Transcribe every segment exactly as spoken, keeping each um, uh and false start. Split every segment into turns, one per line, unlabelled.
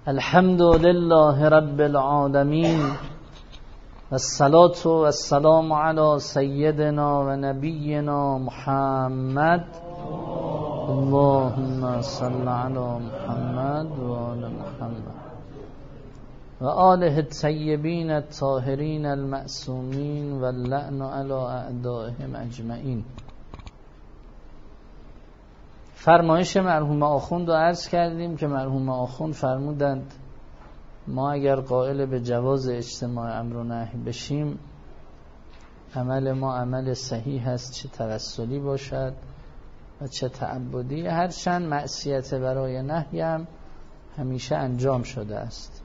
الحمد لله رب العالمين والصلاة والسلام على سيدنا و نبينا محمد اللهم صل على محمد و آل محمد و آله الطیبین الطاهرین المعصومین و اللعن علی اعدائهم اجمعین. فرمایش مرحوم آخوند رو عرض کردیم که مرحوم آخوند فرمودند ما اگر قائل به جواز اجتماع امر و نهی بشیم عمل ما عمل صحیح است، چه توسلی باشد و چه تعبدی، هرچند معصیت برای نهی هم همیشه انجام شده است.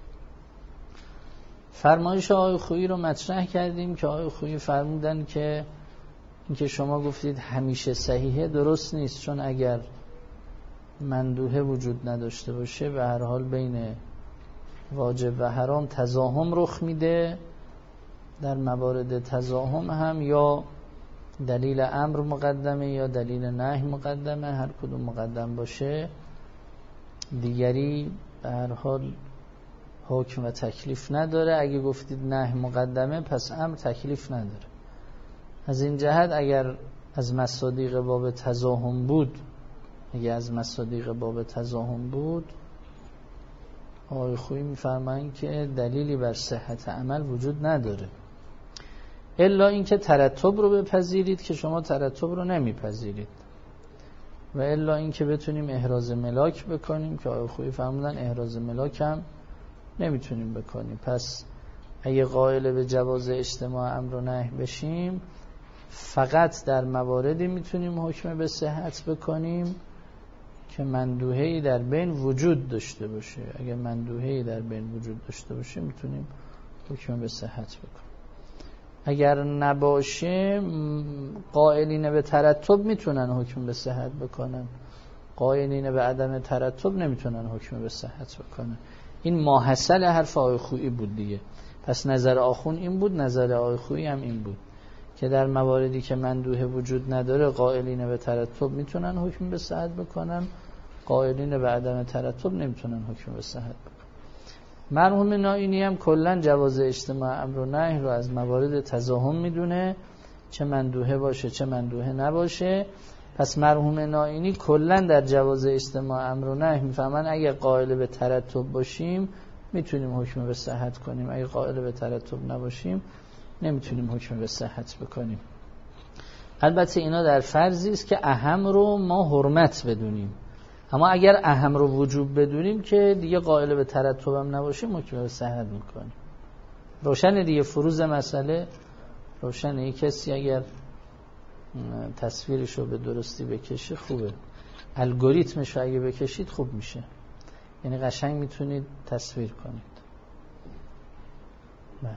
فرمایش آقای خویی رو مطرح کردیم که آقای خویی فرمودن که اینکه شما گفتید همیشه صحیحه درست نیست، چون اگر مندوحه وجود نداشته باشه به هر حال بین واجب و حرام تزاحم رخ میده. در موارد تزاحم هم یا دلیل امر مقدمه یا دلیل نهی مقدمه، هر کدوم مقدم باشه دیگری به هر حال حکم و تکلیف نداره. اگه گفتید نهی مقدمه پس امر تکلیف نداره. از این جهت اگر از مصادیق باب تزاحم بود اگر از مصادیق باب تزاحم بود آقای خویی میفرمایند که دلیلی بر صحت عمل وجود نداره، الا اینکه ترتب رو بپذیرید که شما ترتب رو نمیپذیرید، و الا اینکه بتونیم احراز ملاک بکنیم که آقای خویی فرمودن احراز ملاک هم نمیتونیم بکنیم. پس اگه قائل به جواز اجتماع امر و نهی بشیم فقط در مواردی میتونیم حکم به صحت بکنیم که مندوحه‌ای در بین وجود داشته باشه. اگر مندوحه‌ای در بین وجود داشته باشه میتونیم حکم به صحت بکنیم. اگر نباشه قائلین به ترتب میتونن حکم به صحت بکنن، قائلین به عدم ترتب نمیتونن حکم به صحت بکنن. این ماحصل حرف آقای خویی بود دیگه. پس نظر آخون این بود، نظر آقای خویی هم این بود که در مواردی که مندوحه وجود نداره قائلین به ترتب میتونن حکم به صحت بکنن، قائلین به عدم ترتب نمیتونن حکم به صحت بکنن. مرحوم نائینی هم کلا جواز اجتماع امر و نهی رو از موارد تزاحم میدونه، چه مندوحه باشه چه مندوحه نباشه. پس مرحوم نائینی کلا در جواز اجتماع امر و نهی میفهمن اگر قائل به ترتب باشیم میتونیم حکم به صحت کنیم، اگر قائل به ترتب نباشیم نمیتونیم حکم به صحت بکنیم. البته اینا در فرضی است که اهم رو ما حرمت بدونیم، اما اگر اهم رو وجوب بدونیم که دیگه قائل به ترتب هم نباشیم حکم به صحت میکنیم. روشن دیگه، فروز مسئله روشنه. یک کسی اگر تصویرش رو به درستی بکشه خوبه، الگوریتمش رو اگه بکشید خوب میشه، یعنی قشنگ میتونید تصویر کنید. بله.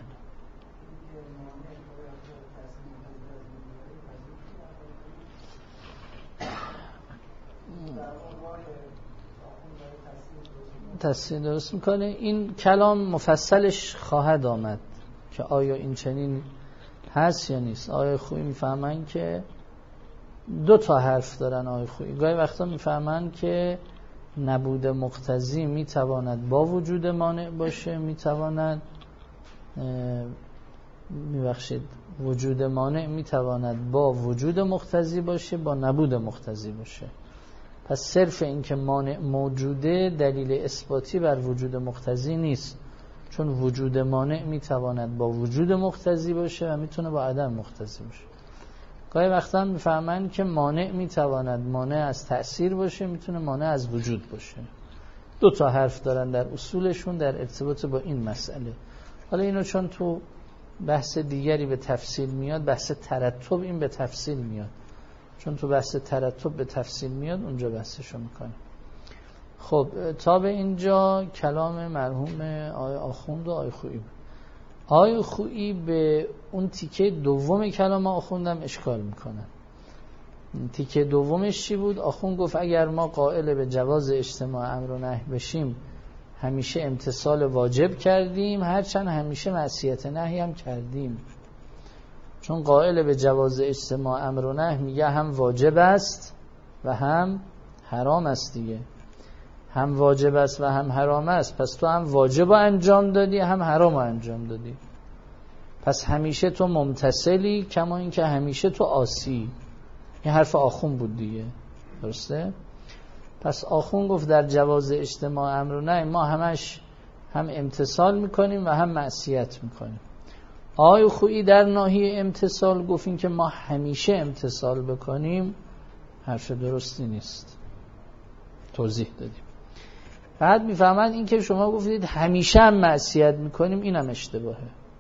تصویر درست میکنه. این کلام مفصلش خواهد آمد که آیا این چنین هست یا نیست. آقای خویی میفهمن که دو تا حرف دارن. آقای خویی گاهی وقتا میفهمن که نبود مقتضی میتواند با وجود مانع باشه، میتواند میبخشید وجود مانع میتواند با وجود مقتضی باشه، با نبود مقتضی باشه. پس صرف این که مانع موجوده دلیل اثباتی بر وجود مقتضی نیست، چون وجود مانع میتواند با وجود مقتضی باشه و میتونه با عدم مقتضی باشه. گاهی وقتا میفهمن که مانع میتواند مانع از تأثیر باشه، میتونه مانع از وجود باشه. دو تا حرف دارن در اصولشون در ارتباط با این مسئله. حالا اینو چون تو بحث دیگری به تفصیل میاد، بحث ترتب این به تفصیل میاد، چون تو بحث ترتب به تفصیل میاد اونجا بحثشو میکنه. خب تا به اینجا کلام مرحوم آقای آخوند و آقای خویی بود. آقای خویی به اون تیکه دوم کلام آخوندم اشکال میکنن. تیکه دومش چی بود؟ آخوند گفت اگر ما قائل به جواز اجتماع امر و نهی بشیم همیشه امتثال واجب کردیم، هرچند همیشه معصیت نهی هم کردیم. چون قائل به جواز اجتماع امر و نهی میگه هم واجب است و هم حرام است دیگه. هم واجب است و هم حرام است، پس تو هم واجب رو انجام دادی هم حرام رو انجام دادی، پس همیشه تو ممتثلی کما این که همیشه تو عاصی. این حرف آخون بود دیگه، درسته؟ پس آخون گفت در جواز اجتماع امر و نهی ما همش هم امتثال میکنیم و هم معصیت میکنیم. آقای خویی در ناحیه امتثال گفت این که ما همیشه امتثال بکنیم حرف درستی نیست، توضیح دادیم. بعد میفهمند این که شما گفتید همیشه هم معصیت میکنیم، اینم اشتباهه.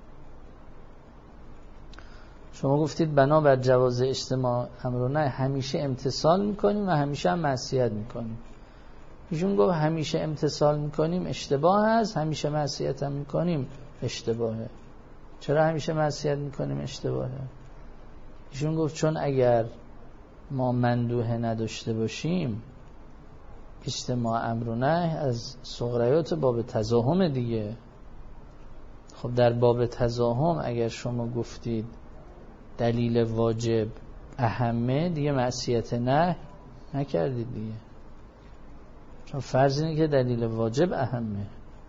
شما گفتید بنابر جواز اجتماع امر و نهی همیشه امتثال میکنیم و همیشه هم معصیت میکنیم. ایشون گفت همیشه امتثال میکنیم اشتباه است، همیشه معصیت هم میکنیم اشتباهه. چرا همیشه معصیت میکنیم اشتباهه؟ ایشون گفت چون اگر ما مندوحه نداشته باشیم اجتماع امر و نهی از صغریات باب تزاهم دیگه. خب در باب تزاهم اگر شما گفتید دلیل واجب اهمه، دیگه معصیت نه نکردید دیگه، چون فرض اینه که دلیل واجب اهمه.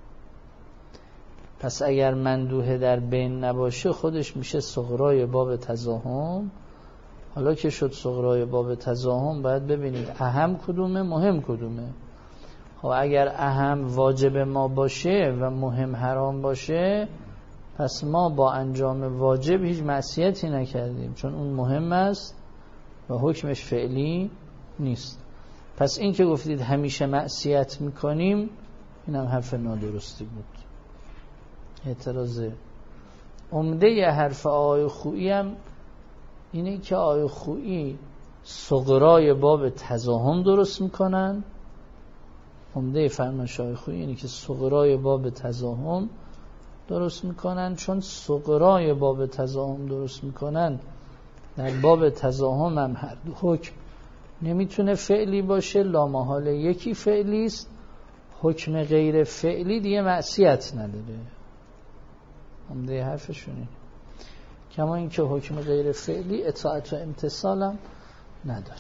پس اگر مندوحه در بین نباشه خودش میشه صغرای باب تزاهم. حالا که شد صغرای باب تزاهم باید ببینید اهم کدومه مهم کدومه. خب اگر اهم واجب ما باشه و مهم حرام باشه، پس ما با انجام واجب هیچ معصیتی نکردیم، چون اون مهم است و حکمش فعلی نیست. پس این که گفتید همیشه معصیت میکنیم اینم حرف نادرستی بود. اعتراضه عمده ی حرف آقای خویی هم اینه که آقای خویی صغرای باب تزاهم درست میکنن. عمده فرمایش آقای خویی اینه که صغرای باب تزاهم درست میکنن، چون صغرای باب تزاهم درست میکنن در باب تزاهم هم هر دو حکم نمیتونه فعلی باشه، لامحال یکی فعلی است، حکم غیر فعلی دیگه معصیت نداره. عمده حرفشونه. کما اینکه حکم غیر فعلی اطاعت و امتثال هم نداره.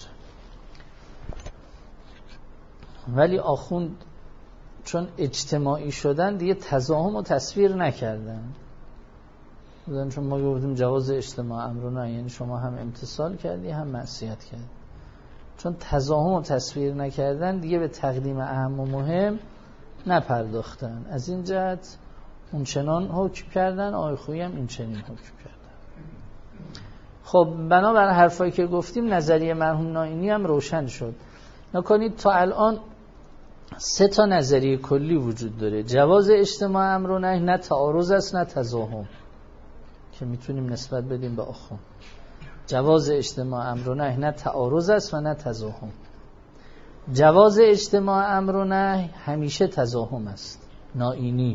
ولی آخوند چون اجتماعی شدن دیگه تزاهم رو تصویر نکردن. بودن چون ما گفتیم جواز اجتماع امر و نهی، یعنی شما هم امتثال کردی هم معصیت کردی. چون تزاهم رو تصویر نکردن دیگه به تقدیم اهم و مهم نپرداختن. از این جهت اون چنان حکم کردن، آقای خویی هم این چنین حکم کردن. خب بنابر حرفایی که گفتیم نظریه مرحوم نائینی هم روشن شد. نکنید تا الان سه تا نظریه کلی وجود داره. جواز اجتماع امر و نهی نه تعارض است نه تزاهم که میتونیم نسبت بدیم به آخوند. جواز اجتماع امر و نهی نه تعارض است و نه تزاهم. جواز اجتماع امر و نهی همیشه تزاهم است، نائینی.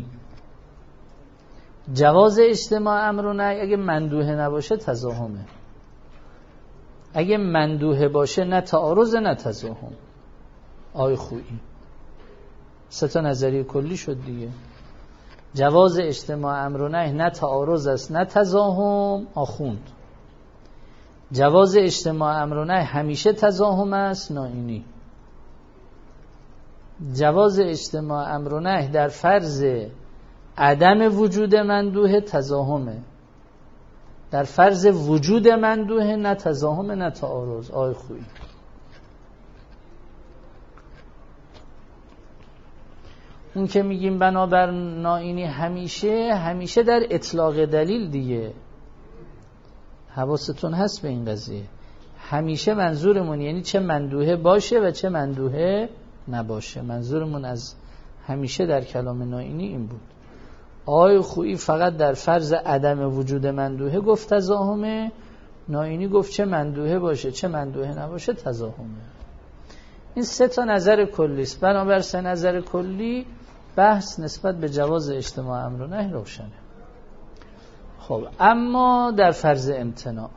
جواز اجتماع امر و نهی اگه مندوحه نباشه تزاهمه. اگه مندوحه باشه نه تعارض نه تزاهم. آی خویی سه تا نظریه کلی شد دیگه. جواز اجتماع امر و نهی نه تعارض است نه تزاهم، آخوند. جواز اجتماع امر و نهی همیشه تزاهم است، نائینی. جواز اجتماع امر و نهی در فرض عدم وجود مندوحه تزاهمه، در فرض وجود مندوحه نه تزاهم نه تعارض. آی خویی اون که میگیم بنابر نائینی همیشه همیشه در اطلاق دلیل دیگه. حواستون هست به این قضیه. همیشه منظورمون یعنی چه مندوحه باشه و چه مندوحه نباشه. منظورمون از همیشه در کلام نائینی این بود. آقای خویی فقط در فرض عدم وجود مندوحه گفت تزاهمه، نائینی گفت چه مندوحه باشه چه مندوحه نباشه تزاهمه. این سه تا نظر کلی است. بنابر سه نظر کلی بحث نسبت به جواز اجتماع امر و نهی روشنه. خب اما در فرض امتناع،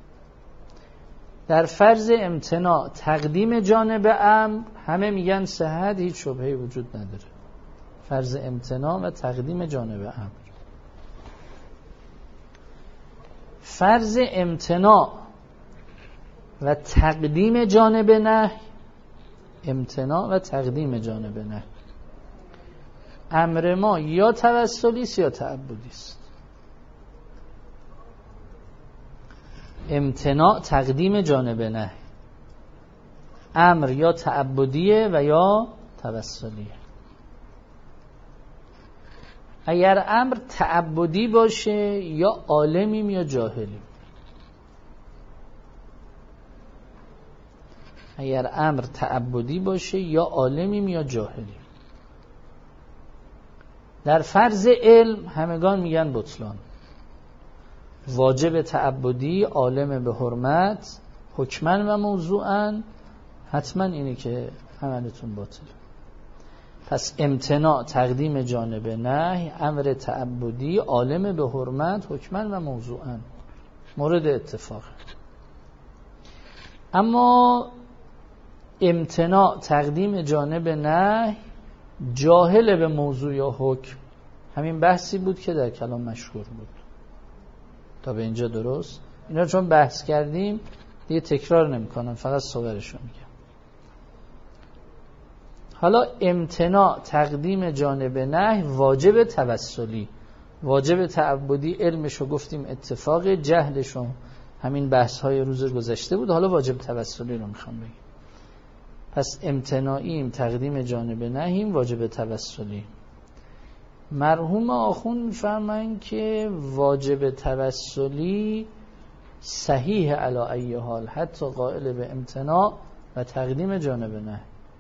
در فرض امتناع تقدیم جانب امر همه میگن صحت، هیچ شبهه‌ای وجود نداره. فرض امتناع و تقدیم جانب امر. فرض امتناع و تقدیم جانب نهی امتناع و تقدیم جانب نهی. امر ما یا توسلی است یا تعبدی است. امتناع تقدیم جانب نهی، امر یا تعبدیه و یا توسلیه. اگر امر تعبدی باشه یا عالمیم یا جاهلیم. اگر امر تعبدی باشه یا عالمیم یا جاهلیم. در فرض علم همگان میگن بطلان. واجب تعبدی، عالم به حرمت، حکمن و موضوعن، حتما اینه که عملتون باطله. پس امتناع تقدیم جانب نهی، امر تعبدی، عالم به حرمت، حکمن و موضوعن، مورد اتفاق. اما امتناع تقدیم جانب نهی جاهل به موضوع یا حکم، همین بحثی بود که در کلام مشهور بود. تا به اینجا درست؟ اینا چون بحث کردیم دیگه تکرار نمی کنم، فقط صورتشو میگم. حالا امتناع تقدیم جانب نهی واجب توسلی، واجب تعبدی علمشو گفتیم اتفاق، جهلشو همین بحث های روز گذشته بود. حالا واجب توسلی رو میخوام بگم. پس امتناعیم تقدیم جانب نهیم، واجب توسلی. مرحوم آخوند میفرمایند که واجب توسلی صحیح علی ای حال، حتی قائل به امتناع و تقدیم جانب نهی.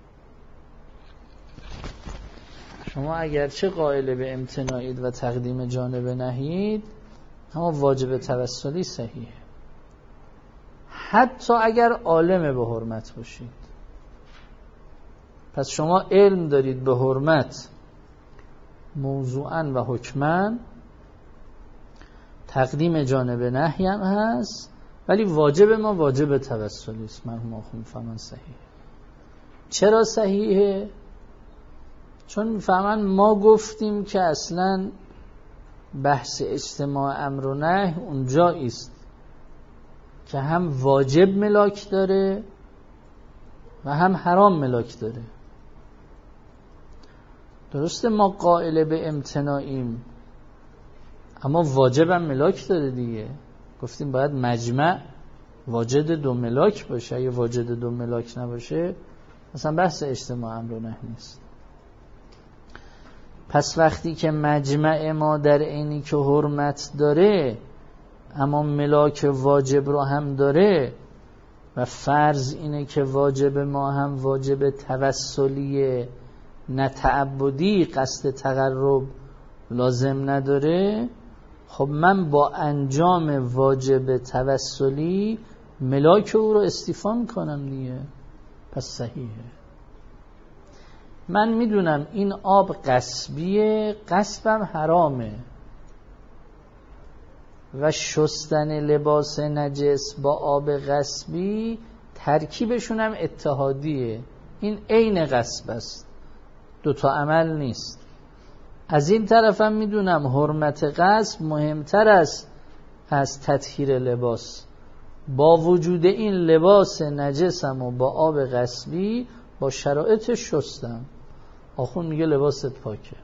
شما اگرچه قائل به امتناعید و تقدیم جانب نهیید، اما واجب توسلی صحیحه، حتی اگر عالم به حرمت باشید. پس شما علم دارید به حرمت موضوعاً و حکماً، تقدیم جانب نهی هم هست، ولی واجب ما واجب توسلی است. مرحوم آخوند میفهمن صحیحه. چرا صحیحه؟ چون میفهمن ما گفتیم که اصلاً بحث اجتماع امر و نهی اونجایی است که هم واجب ملاک داره و هم حرام ملاک داره. درسته ما قائل به امتناعیم، اما واجب هم ملاک داره دیگه. گفتیم باید مجمع واجد دو ملاک باشه، اگه واجد دو ملاک نباشه مثلا بحث اجتماع امر و نهی نیست. پس وقتی که مجمع ما در عینی که حرمت داره اما ملاک واجب رو هم داره و فرض اینه که واجب ما هم واجب توسلیه نه تعبدی، قصد تقرب لازم نداره، خب من با انجام واجب توسلی ملاک او رو استیفا میکنم دیگه. پس صحیحه. من میدونم این آب غصبیه، غصبم حرامه و شستن لباس نجس با آب غصبی ترکیبشون هم اتحادیه، این عین غصب است، دوتا عمل نیست. از این طرفم میدونم حرمت غصب مهمتر است از تطهیر لباس. با وجود این لباس نجسم و با آب غصبی با شرایط شستم، آخوند میگه لباست پاکه.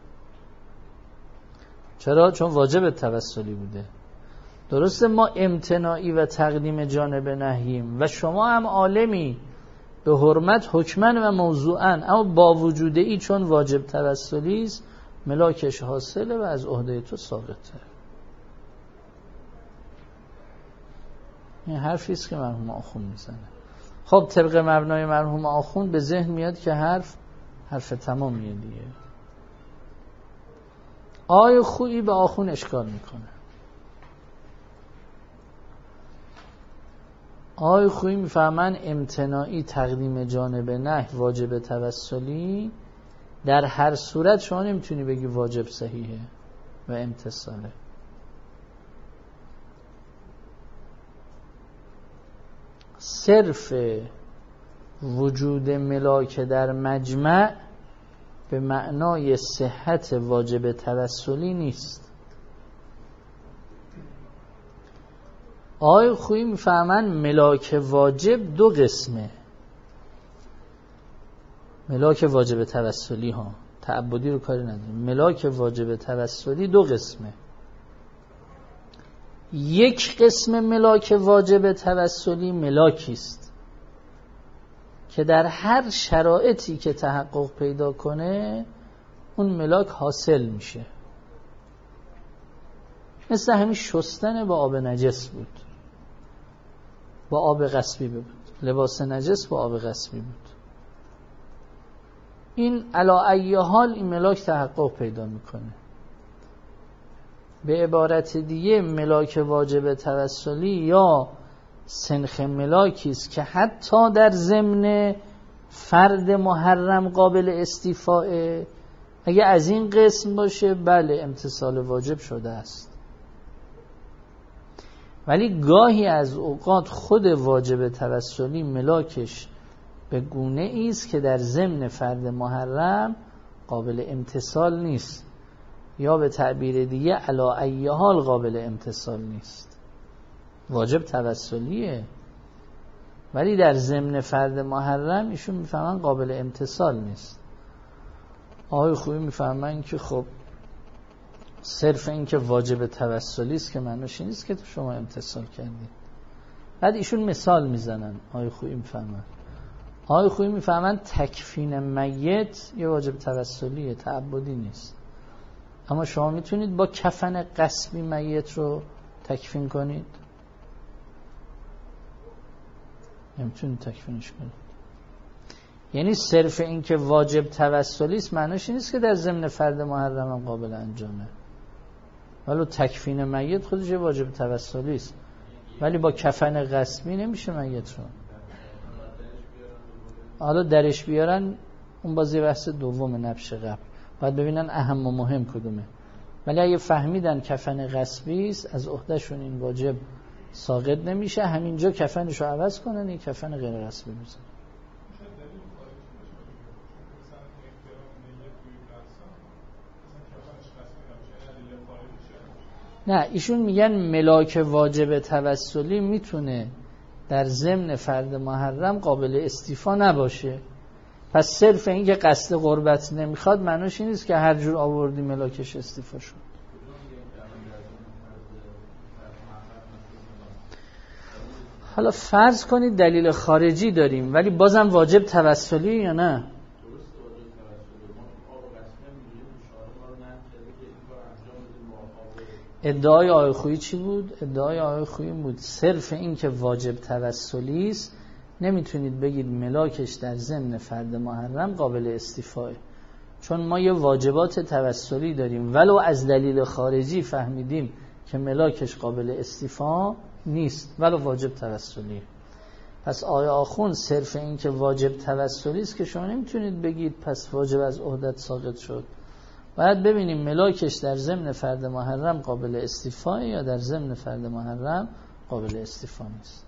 چرا؟ چون واجب توسلی بوده. درسته ما امتناعی و تقدیم جانب نهیم و شما هم عالمی به حرمت حکمن و موضوعن، اما با وجود ای چون واجب توسلی است ملاکش حاصله و از عهده تو ساقطه. این حرفی است که مرحوم آخوند میزنه. خب طبق مبنای مرحوم آخوند به ذهن میاد که حرف حرف تمامیه دیگه. آی خویی به آخوند اشکال میکنه. آی خویی میفهمن امتناعی تقدیم جانب نهی واجب توسلی، در هر صورت شما نمیتونی بگی واجب صحیحه و امتصاله. صرف وجود ملاک در مجمع به معنای صحت واجب توسلی نیست. آقای خویی میفهمن ملاک واجب دو قسمه. ملاک واجب توسلی ها، تعبدی رو کاری نداریم. ملاک واجب توسلی دو قسمه. یک قسم ملاک واجب توسلی ملاکی است که در هر شرایطی که تحقق پیدا کنه اون ملاک حاصل میشه. مثل همین شستن با آب نجس بود، با آب غصبی بود، لباس نجس با آب غصبی بود. این علا ای حال این ملاک تحقق پیدا میکنه. به عبارت دیگه ملاک واجب توسلی یا سنخ ملاکی است که حتی در ضمن فرد محرم قابل استیفاء. اگه از این قسم باشه بله امتثال واجب شده است، ولی گاهی از اوقات خود واجب توسلی ملاکش به گونه ایست که در ضمن فرد محرم قابل امتثال نیست، یا به تعبیر دیگه علا ای حال قابل امتثال نیست. واجب توسلیه ولی در ضمن فرد محرم ایشون میفهمن قابل امتثال نیست. آقای خوبی میفهمن که خب صرف این که واجب توسلی است که معنیش نیست که شما امتثال کردید. بعد ایشون مثال میزنن. آقای خوبی میفهمن آقای خوبی میفهمن تکفین میت یه واجب توسلیه، تعبدی نیست. اما شما میتونید با کفن غصبی میت رو تکفین کنید؟ نمیتونید تکفینش کنید. یعنی صرف این که واجب توسلی است معنیش نیست که در ضمن فرد محرم هم قابل انجامه. ولی تکفین میت خودش واجب توسلی است، ولی با کفن غصبی نمیشه میت رو. حالا درش بیارن اون بازی بحث دوم نبش قبل، باید ببینن اهم و مهم کدومه. ولی اگه فهمیدن کفن غصبی است از عهدهشون این واجب ساقط نمیشه، همینجا کفنشو عوض کنن این کفن غیر غصبی بزنن. نه ایشون میگن ملاک واجب توسلی میتونه در ضمن فرد محرم قابل استیفا نباشه. پس صرف این که قصد قربت نمیخواد معنیش این نیست که هر جور آوردی ملاکش استیفا شد. حالا فرض کنید دلیل خارجی داریم ولی بازم واجب توسلی یا نه؟ ادعای آقای خویی چی بود؟ ادعای آقای خویی بود صرف این که واجب توسلی است نمیتونید بگید ملاکش در ضمن فرد محرم قابل استیفاء، چون ما یه واجبات توسلی داریم ولو از دلیل خارجی فهمیدیم که ملاکش قابل استیفاء نیست ولو واجب توسلی. پس آیا آخوند صرف این که واجب توسلی است که شما نمیتونید بگید پس واجب از عهدت ساقط شد. باید ببینیم ملاکش در ضمن فرد محرم قابل استیفاء یا در ضمن فرد محرم قابل استیفاء نیست.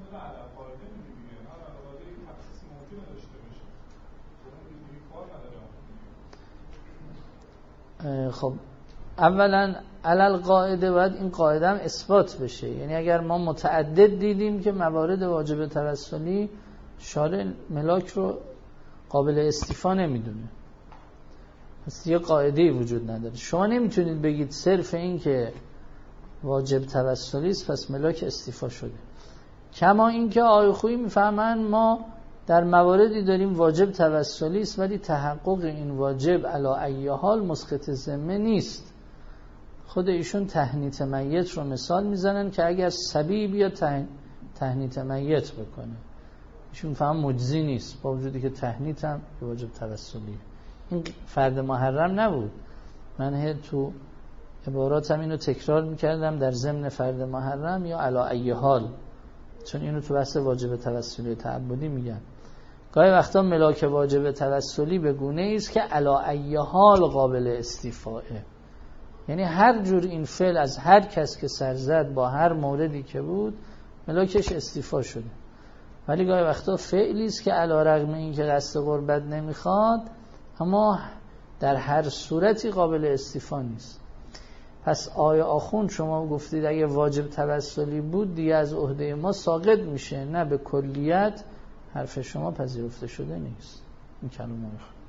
خب اولا علل قاعده باید این قاعده هم اثبات بشه. یعنی اگر ما متعدد دیدیم که موارد واجب توسلی شارع ملاک رو قابل استیفاء نمیدونه، پس یه قاعده‌ای وجود نداره. شما نمیتونید بگید صرف این که واجب توسلی است پس ملاک استیفاء شده. کما اینکه آقای خویی میفهمن ما در مواردی داریم واجب توسلی است ولی تحقق این واجب علی ای حال مسقط ذمه نیست. خود ایشون تهنیت میت رو مثال میزنن که اگر صبی بیاد تهنیت میت بکنه ایشون فهم مجزی نیست با وجودی که تهنیت هم واجب توسلیه. این فرد محرم نبود. من تو عباراتم اینو تکرار میکردم در ضمن فرد محرم یا علی ای حال، چون اینو تو بحث واجب توسلی تعبدی میگن. گاهی وقتا ملاک واجب توسلی به گونه ایست که علی ای حال قابل استیفاءه، یعنی هر جور این فعل از هر کس که سر زد با هر موردی که بود ملاکش استیفاء شده. ولی گاهی وقتا فعلی است که علی رغم این که قصد قربت نمیخواد اما در هر صورتی قابل استیفاء نیست. پس آیا آخوند شما گفتید اگه واجب توسلی بود دیگه از عهده ما ساقط میشه؟ نه، به کلیت حرف شما پذیرفته شده نیست. این کلام آقای خویی.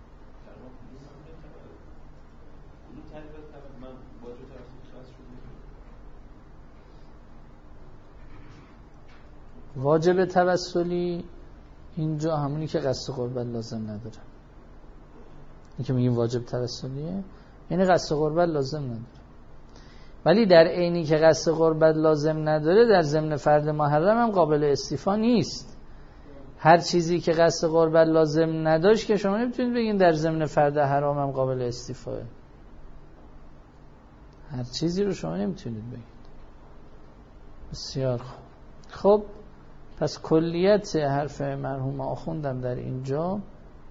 واجب توسلی اینجا همونی که قصد قربت لازم نداره. این که میگیم واجب توسلیه یعنی قصد قربت لازم نداره، ولی در عینی که قصد قربت لازم نداره در ضمن فرد محرم هم قابل استیفا نیست. هر چیزی که قصد قربت لازم نداشت که شما نمیتونید بگین در ضمن فرد حرام هم قابل استیفاه. هر چیزی رو شما نمیتونید بگید. بسیار خوب. خب پس کلیت حرف مرحوم آخوندم در اینجا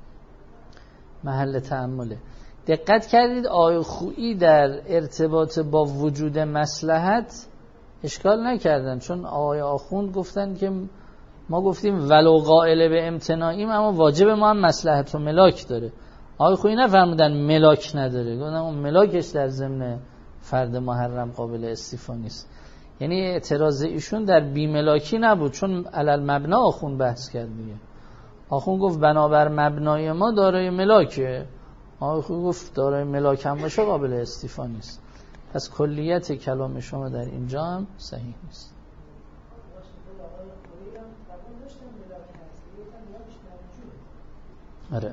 محل تأمله. دقت کردید آقای خویی در ارتباط با وجود مصلحت اشکال نکردن، چون آقای آخوند گفتن که ما گفتیم ولو قائل به امتناعیم اما واجب ما هم مصلحت و ملاک داره. آقای خویی نفرمودن ملاک نداره، گفتن اون ملاکش در ضمن فرد محرم قابل استیفا نیست. یعنی اعتراض ایشون در بیملاکی نبود، چون علل مبنا آخوند بحث کرد دیگه. آخوند گفت بنابر مبنای ما دارای ملاکه، آقای خویی گفت دارای ملاک هم باشه قابل استیفا نیست. پس کلیت کلام شما در اینجا هم صحیح نیست. آره.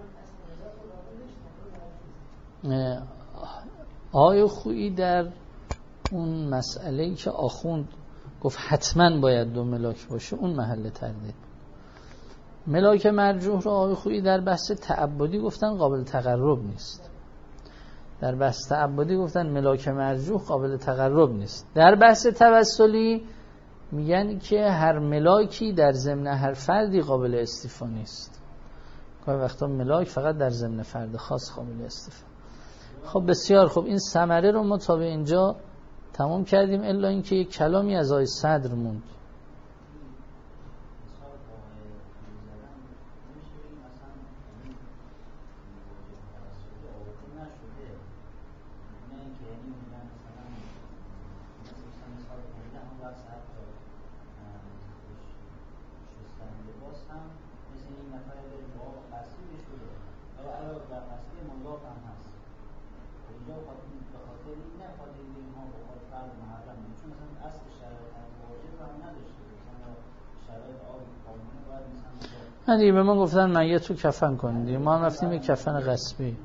آقای خویی در اون مسئله‌ای که آخوند گفت حتما باید دو ملاک باشه اون محل تردید. ملاک مرجوح رو آقای خویی در بحث تعبدی گفتن قابل تقرب نیست. در بحث تعبدی گفتن ملاک مرجوح قابل تقرب نیست. در بحث توسلی میگن که هر ملاکی در ضمن هر فردی قابل استیفا نیست. گاهی وقتا ملاک فقط در ضمن فرد خاص قابل استیفا. خب بسیار خب، این ثمره رو ما تا به اینجا تمام کردیم، الا اینکه یک کلامی از آقای صدر موند. نه دیگه به ما گفتن من یه تو کفن کنید دیگه، ما هم رفتیم یه کفن غصبی.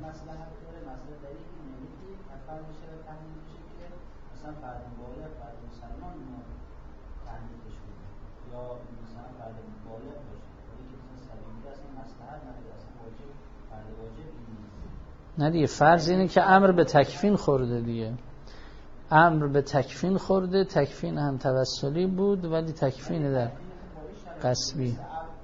نه دیگه فرض اینه که امر به تکفین خورده دیگه، امر به تکفین خورده، تکفین هم توسلی بود ولی تکفین در غصبی.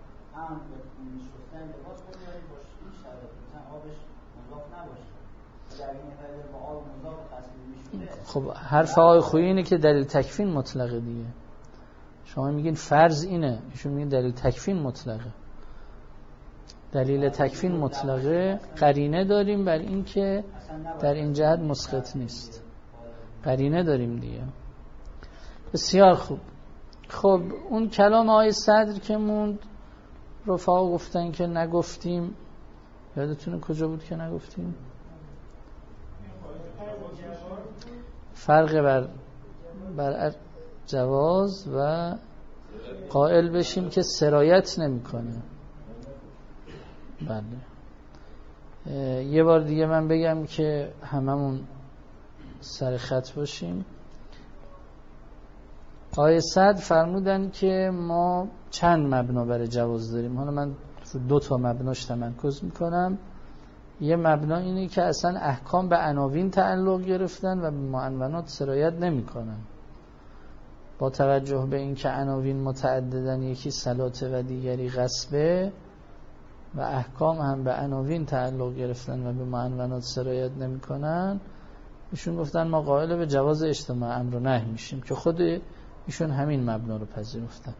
خب حرف آقای خویی اینه که دلیل تکفین مطلقه دیگه. شما میگین فرض اینه، ایشون میگین دلیل تکفین مطلقه. دلیل تکفین مطلقه، قرینه داریم بر این که در این جهت مسقط نیست، قرینه داریم دیگه. بسیار خوب. خب اون کلام آقای صدر که موند، رفقا گفتن که نگفتیم، یادتونه کجا بود که نگفتیم؟ فرق بر بر جواز و قائل بشیم که سرایت نمیکنه. بله. یه بار دیگه من بگم که هممون سر خط باشیم. آقای صدر فرمودن که ما چند مبنا برای جواز داریم. حالا من دو تا مبناش تمرکز میکنم. یه مبنا اینه که اصلا احکام به عناوین تعلق گرفتن و به معنونات سرایت نمیکنن. با توجه به این که عناوین متعددن، یکی صلاته و دیگری غصبه، و احکام هم به عناوین تعلق گرفتن و به معنونات سرایت نمیکنن، ایشون گفتن ما قائل به جواز اجتماع امر و نهی میشیم، که خود ایشون همین مبنا رو پذیرفتن.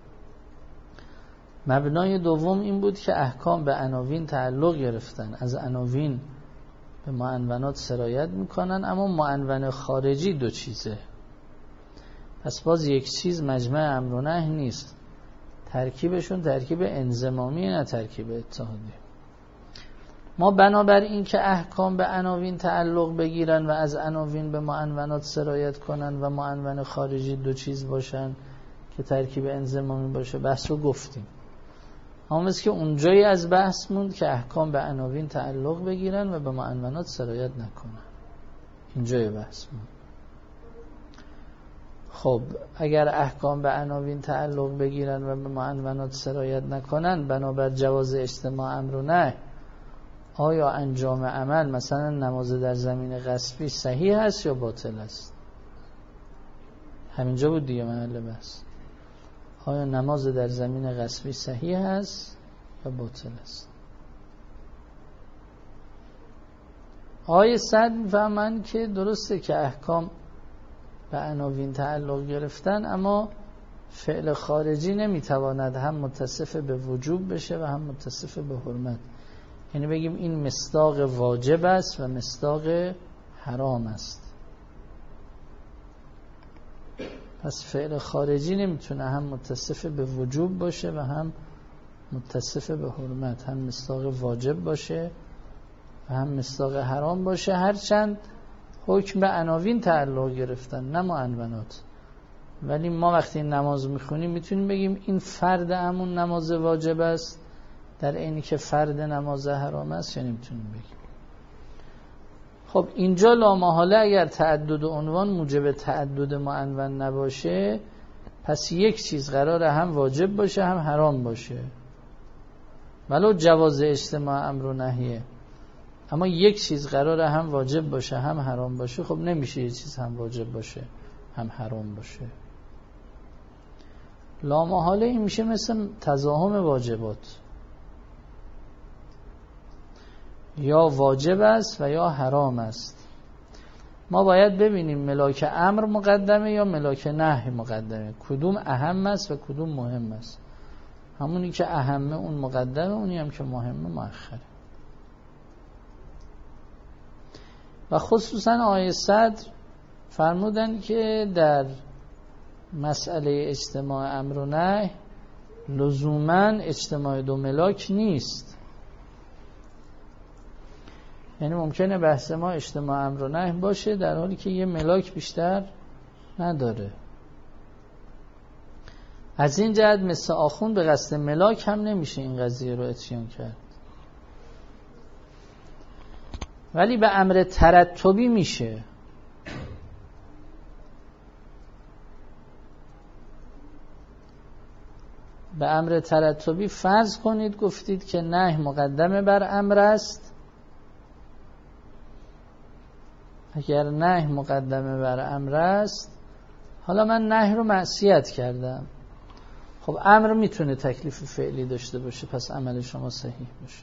مبنای دوم این بود که احکام به عناوین تعلق گرفتن، از عناوین به معنونات سرایت میکنن، اما معنون خارجی دو چیزه. پس باز یک چیز مجمع امر و نهی نیست، ترکیبشون ترکیب انضمامی نه ترکیب اتحادی. ما بنابر این که احکام به عناوین تعلق بگیرن و از عناوین به معنونات سرایت کنن و معنون خارجی دو چیز باشن که ترکیب انضمامی باشه، بحث رو گفتیم. اما مثل که اونجایی از بحث موند که احکام به عناوین تعلق بگیرن و به معنونات سرایت نکنن. اینجای بحث موند. خب اگر احکام به عناوین تعلق بگیرن و به معنونات سرایت نکنن، بنابر جواز اجتماع امر و نهی، آیا انجام عمل مثلا نماز در زمین غصبی صحیح است یا باطل است؟ همینجا بود دیگه محل بحث. آیا نماز در زمین غصبی صحیح است یا باطل است؟ آیه صد میفهمن که درسته که احکام به عناوین تعلق گرفتن، اما فعل خارجی نمیتواند هم متصف به وجوب بشه و هم متصف به حرمت. یعنی بگیم این مصداق واجب است و مصداق حرام است. پس فعل خارجی نمیتونه هم متصف به وجوب باشه و هم متصف به حرمت، هم مصداق واجب باشه و هم مصداق حرام باشه، هرچند حکم به عناوین تعلق گرفتن نه معنونات. ولی ما وقتی نماز میخونیم میتونیم بگیم این فرد همون نماز واجب است در اینی که فرد نماز حرام است، یا نمیتونیم بگیم. خب اینجا لامحاله اگر تعدد عنوان موجب تعدد معنون نباشه، پس یک چیز قراره هم واجب باشه هم حرام باشه، ولو جواز اجتماع امر و نهیه، اما یک چیز قراره هم واجب باشه هم حرام باشه. خب نمیشه یک چیز هم واجب باشه هم حرام باشه. لامحاله این میشه مثل تزاحم واجبات، یا واجب است و یا حرام است. ما باید ببینیم ملاک امر مقدمه یا ملاک نهی مقدمه، کدوم اهم است و کدوم مهم است. همونی که اهمه اون مقدمه، اونی هم که مهمه مؤخره. و خصوصا آیه صدر فرمودن که در مسئله اجتماع امر و نهی لزوما اجتماع دو ملاک نیست. یعنی ممکنه بحث ما اجتماع امر و نهی باشه در حالی که یه ملاک بیشتر نداره. از این جهت مثل آخوند به قصد ملاک هم نمیشه این قضیه رو اتیان کرد، ولی به امر ترتبی میشه. به امر ترتبی فرض کنید گفتید که نهی مقدمه بر امر است. اگر نهی مقدمه بر امر است، حالا من نهی رو معصیت کردم، خب امر میتونه تکلیف فعلی داشته باشه، پس عمل شما صحیح باشه.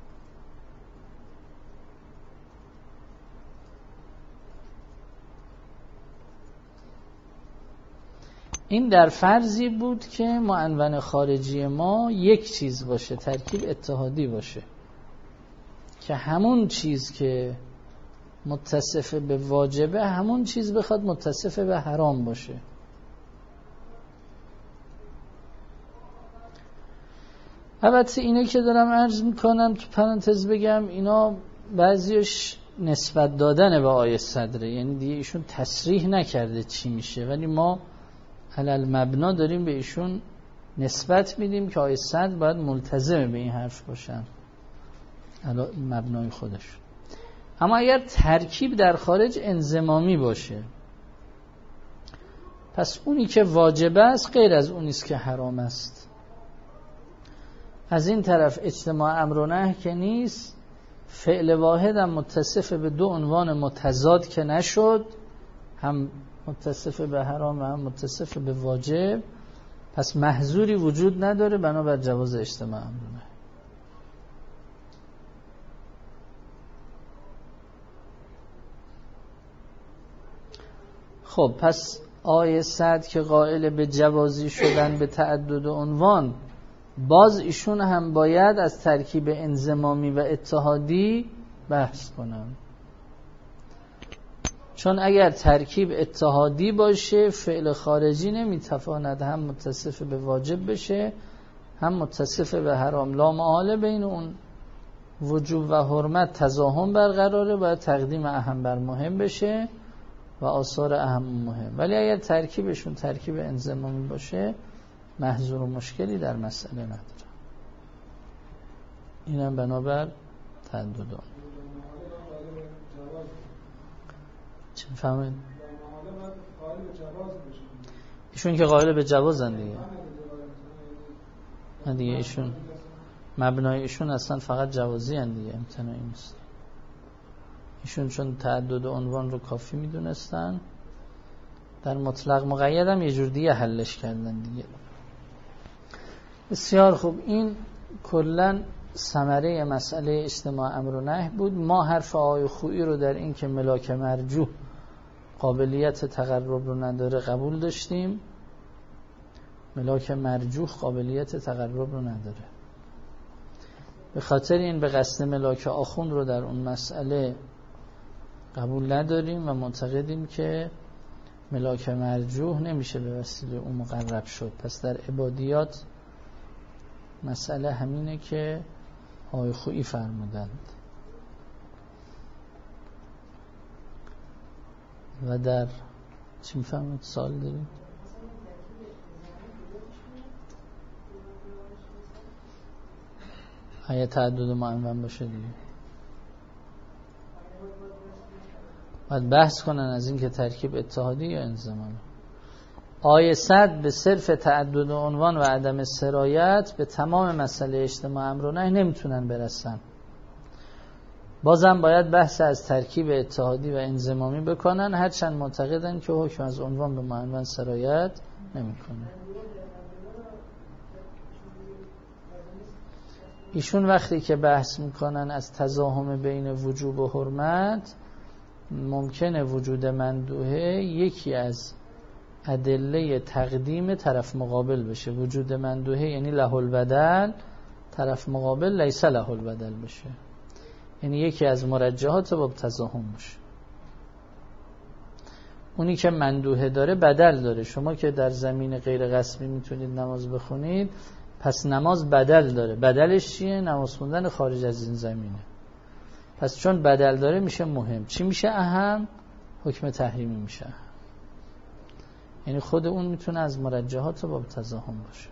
این در فرضی بود که معنون خارجی ما یک چیز باشه، ترکیب اتحادی باشه، که همون چیز که متصف به واجبه همون چیز بخواد متصف به حرام باشه. البته اینه که دارم عرض میکنم تو پرانتز بگم، اینا بعضیش نسبت دادن به آیه صدره، یعنی دیگه ایشون تصریح نکرده چی میشه، ولی ما علل مبنا داریم به ایشون نسبت میدیم که آیه صدر باید ملتزم به این حرف باشن علل مبنای خودش. اما اگر ترکیب در خارج انضمامی باشه، پس اونی که واجب است غیر از اونیست که حرام است. از این طرف اجتماع امر و نهی که نیست، فعل واحد هم متصف به دو عنوان متضاد که نشد، هم متصف به حرام و هم متصف به واجب، پس محظوری وجود نداره بنابر جواز اجتماع امر و نهی. خب پس آیه صد که قائل به جوازی شدن به تعدد عنوان، باز ایشون هم باید از ترکیب انضمامی و اتحادی بحث کنن، چون اگر ترکیب اتحادی باشه فعل خارجی نمیتواند هم متصف به واجب بشه هم متصف به حرام. لا محاله بین اون وجوب و حرمت تزاحم برقراره، باید تقدیم اهم بر مهم بشه و آثار اهم مهم. ولی اگر ترکیبشون ترکیب انضمامی باشه محظور و مشکلی در مسئله نداره. اینم بنابر تعدد آن. چه فهمید؟ ایشون که قائل به جوازن دیگه. نه دیگه ایشون مبنای ایشون اصلا فقط جوازی هن دیگه، امتناعی نیست. ایشون چون تعدد عنوان رو کافی میدونستن، در مطلق مقید هم یه جور دیگه حلش کردن دیگه. بسیار خوب. این کلن ثمره مسئله اجتماع امر و نهی بود. ما حرف آقای خویی رو در این که ملاک مرجوح قابلیت تقرب رو نداره قبول داشتیم. ملاک مرجوح قابلیت تقرب رو نداره. به خاطر این به قصد ملاک آخوند رو در اون مسئله قبول نداریم و معتقدیم که ملاک مرجوح نمیشه به وسیله اون مقرب شد. پس در عبادیات مسئله همینه که آقای خویی فرمودند. و در چی میفهمید سال داریم؟ اگه تعدد معنون باشه دیگه باید بحث کنن از این که ترکیب اتحادی یا انضمامی. آیه صد به صرف تعدد عنوان و عدم سرایت به تمام مسئله اجتماع امر و نهی نمیتونن برسن. بازم باید بحث از ترکیب اتحادی و انضمامی بکنن، هرچند معتقدن که حکم از عنوان به معنون سرایت نمیکنه. ایشون وقتی که بحث میکنن از تزاحم بین وجوب و حرمت، ممکنه وجود مندوحه یکی از ادله تقدیم طرف مقابل بشه. وجود مندوحه یعنی له البدل، طرف مقابل لیس له البدل بشه، یعنی یکی از مرجحات باب تزاحم باشه. اونی که مندوحه داره بدل داره. شما که در زمین غیر غصبی میتونید نماز بخونید، پس نماز بدل داره. بدلش چیه؟ نماز خوندن خارج از این زمینه. پس چون بدل داره میشه مهم. چی میشه اهم؟ حکم تحریمی میشه اهم. یعنی خود اون میتونه از مرجحات باب تزاحم باشه.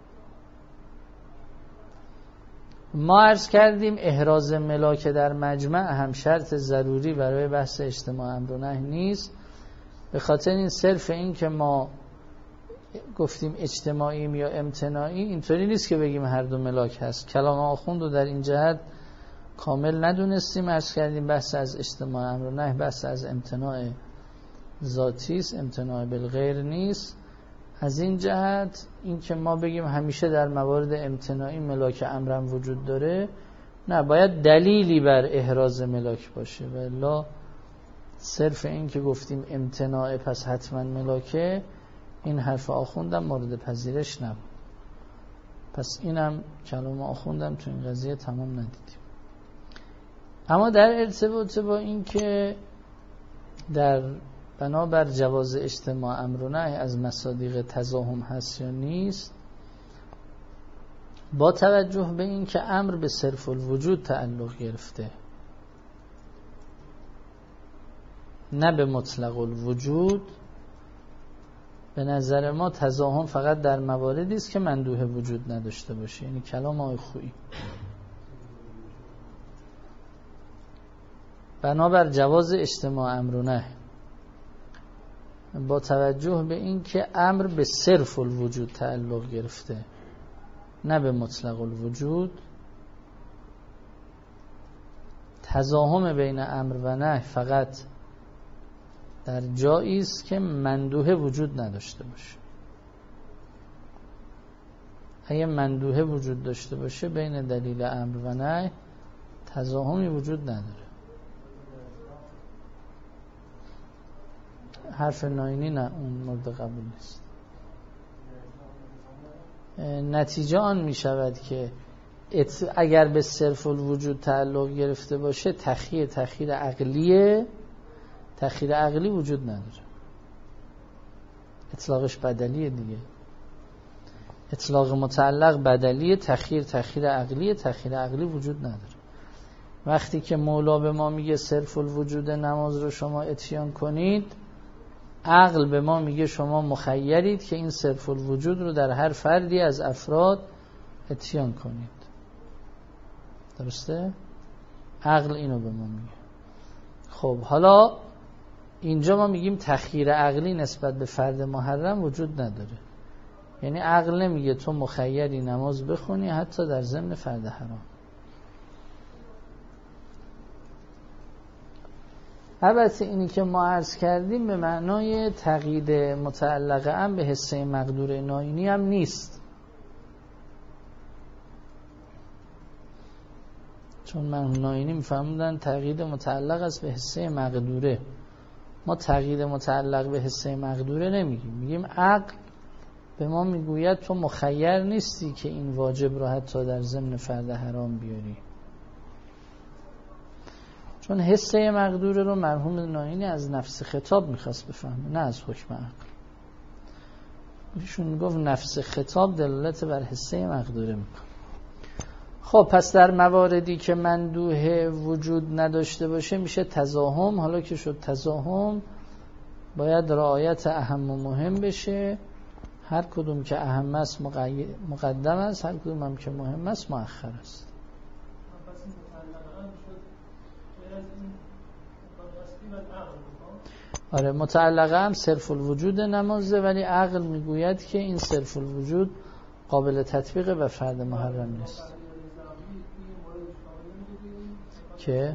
ما عرض کردیم احراز ملاک در مجمع هم شرط ضروری برای بحث اجتماع امر و نهی نیست. به خاطر این صرف این که ما گفتیم اجتماعیم یا امتناعی، اینطوری نیست که بگیم هر دو ملاک هست. کلام آخوند رو در این جهت کامل ندونستیم. عرض کردیم بحث از اجتماع امر و نهی بحث از امتناع ذاتی است، امتناع بالغیر نیست. از این جهت این که ما بگیم همیشه در موارد امتناعی ملاک امرم وجود داره، نه، باید دلیلی بر احراز ملاک باشه. والا صرف این که گفتیم امتناع پس حتما ملاکه، این حرف آخوندم مورد پذیرش نبود. پس اینم کلام آخوندم تو این قضیه تمام ندیدیم. اما در ارتباط با این که در بنابر جواز اجتماع امر و نهی از مصادیق تزاحم هست یا نیست، با توجه به این که امر به صرف الوجود تعلق گرفته نه به مطلق الوجود، به نظر ما تزاحم فقط در مواردی است که مندوحه وجود نداشته باشه. یعنی کلام آقای خویی بنابر جواز اجتماع امر و نهی با توجه به این که امر به صرف الوجود تعلق گرفته نه به مطلق الوجود، تزاحم بین امر و نهی فقط در جایی است که مندوحه وجود نداشته باشه. اگه مندوحه وجود داشته باشه بین دلیل امر و نهی تزاحمی وجود نداره. حرف ناینی نه، اون مورد قبول نیست. نتیجه آن می شود که اگر به صرف الوجود تعلق گرفته باشه تخییر تخییر عقلیه، تخییر عقلی وجود نداره. اطلاقش بدلیه دیگه. اطلاق متعلق بدلیه، تخییر تخییر عقلیه، تخییر عقلی وجود نداره. وقتی که مولا به ما میگه صرف الوجود نماز رو شما اتیان کنید، عقل به ما میگه شما مخیرید که این صرف الوجود رو در هر فردی از افراد اتیان کنید. درسته؟ عقل اینو به ما میگه. خب حالا اینجا ما میگیم تخییر عقلی نسبت به فرد محرم وجود نداره. یعنی عقل نمیگه تو مخیری نماز بخونی حتی در ضمن فرد حرام. البته اینی که ما عرض کردیم به معنای تقیید متعلقه هم به حصه مقدور ناینی هم نیست، چون من ناینی میفهموندن تقیید متعلق است به حصه مقدوره. ما تقیید متعلق به حصه مقدوره نمیگیم، میگیم عقل به ما میگوید تو مخیر نیستی که این واجب رو حتی در ضمن فرد حرام بیاری، چون حصه مقدوره رو مرحوم ناینی از نفس خطاب میخواست بفهمه، نه از حکم عقل. ایشون گفت نفس خطاب دلالت بر حصه مقدوره میکنه. خب پس در مواردی که مندوحه وجود نداشته باشه میشه تزاحم. حالا که شد تزاحم باید رعایت اهم و مهم بشه. هر کدوم که اهم است مقدم است، هر کدوم هم که مهم است مؤخر است. آره متعلقه هم صرف الوجود نمازه، ولی عقل میگوید که این صرف الوجود قابل تطبیق به فرد محرم نیست. که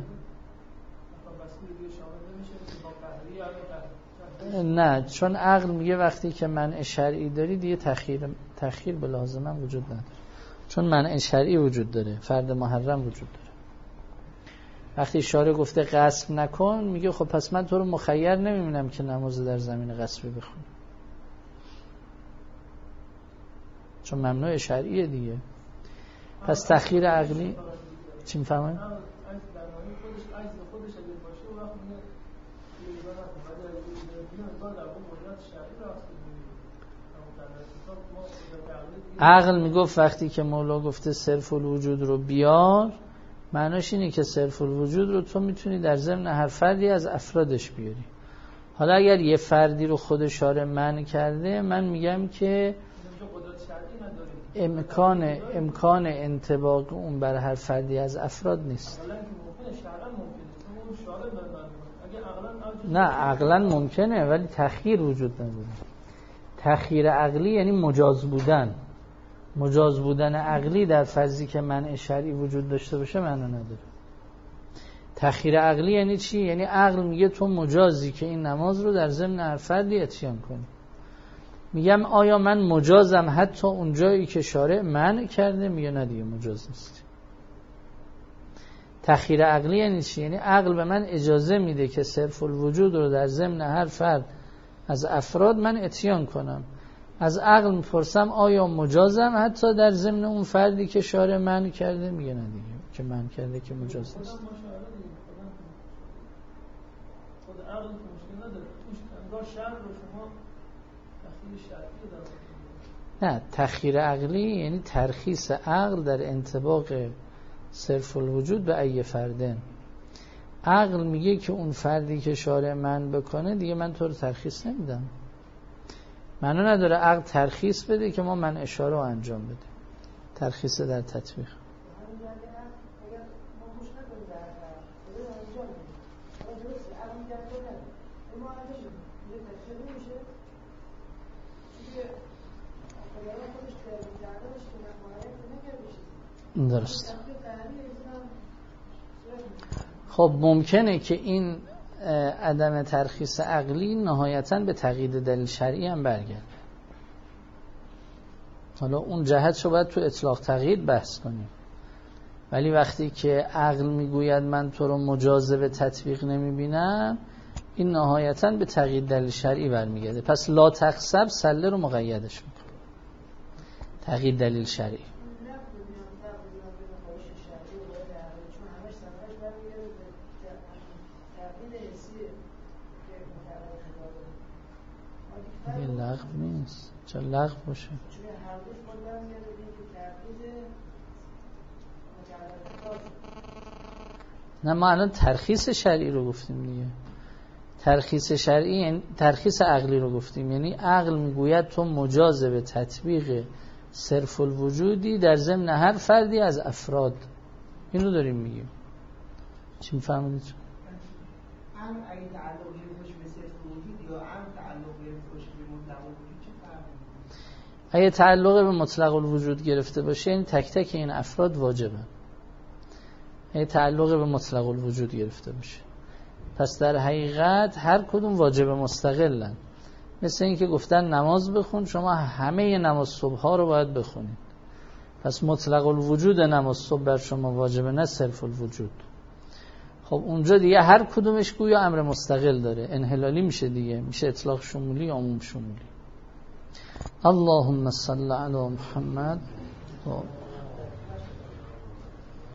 نه، چون عقل میگه وقتی که منع شرعی داری دیگه تخییر تخییر به لازمه وجود نداره، چون منع شرعی وجود داره، فرد محرم وجود داره. وقتی شارع گفته غصب نکن، میگه خب پس من تو رو مخیر نمیبینم که نماز در زمین غصبی بخونی، چون ممنوع شرعیه دیگه. پس تخییر عقلی چی میفهمن؟ عقل میگفت وقتی که مولا گفته صرف الوجود رو بیار، معناش اینه که صرف الوجود رو تو میتونی در ضمن هر فردی از افرادش بیاری. حالا اگر یه فردی رو خود شارع منع کرده، من میگم که امکان امکان انطباق اون بر هر فردی از افراد نیست. نه عقلا ممکنه، ولی تخییر وجود نداره. تخییر عقلی یعنی مجاز بودن. مجاز بودن عقلی در فرضی که منع شرعی وجود داشته باشه معنا نداره. تخییر عقلی یعنی چی؟ یعنی عقل میگه تو مجازی که این نماز رو در ضمن هر فردی اتیان کنی. میگم آیا من مجازم حتی اون جایی که شارع منع کرده؟ میگه نه دیگه مجاز نیست. تخییر عقلی یعنی چی؟ یعنی عقل به من اجازه میده که صرف الوجود رو در ضمن هر فرد از افراد من اتیان کنم. از عقل میپرسم آیا مجازم حتی در ضمن اون فردی که شارع منع کرده؟ میگه نه دیگه، که منع کرده که مجاز نیست. خود عقل مشکل نداره، توش انگار شرع رو شما تخییر شرعی داره. نه، تخییر عقلی یعنی ترخیص عقل در انطباق صرف الوجود به ای فردن. عقل میگه که اون فردی که شارع منع بکنه دیگه من تو رو ترخیص نمیدم. معنی نداره عقل ترخیص بده که ما من اشاره رو انجام بده. ترخیص در تطبیق. درست. خب ممکنه که این عدم ترخیص عقلی نهایتاً به تقیید دلیل شرعی هم برگرده. حالا اون جهتشو باید تو اطلاق تقیید بحث کنیم، ولی وقتی که عقل میگوید من تو رو مجاز به تطبیق نمیبینم، این نهایتاً به تقیید دلیل شرعی برمیگرده. پس لا تقصب سله رو مقیدش میکنه، تقیید دلیل شرعی. یه لغو نیست، چه لغو باشه؟ نه ما الان ترخیص شرعی رو گفتیم دیگه. ترخیص شرعی یعنی ترخیص عقلی رو گفتیم، یعنی عقل میگوید تو مجاز به تطبیق صرف الوجودی در ضمن هر فردی از افراد. اینو داریم میگیم. چی میفهمید؟
هم اگه تعلق گرفته باشه به صرف الوجود یا هم تعلق گرفته باشه به مطلق الوجود چه فرقی؟
اگه تعلق به مطلق الوجود گرفته باشه این تک تک این افراد واجبه. اگه تعلق به مطلق الوجود گرفته باشه پس در حقیقت هر کدوم واجب مستقلن. مثل این که گفتن نماز بخون، شما همه نماز صبح ها رو باید بخونید، پس مطلق الوجود نماز صبح بر شما واجبه، نه صرف الوجود. خب اونجا دیگه هر کدومش گویا امر مستقل داره، انحلالی میشه دیگه، میشه اطلاق شمولی یا عموم شمولی. اللهم صل علی محمد.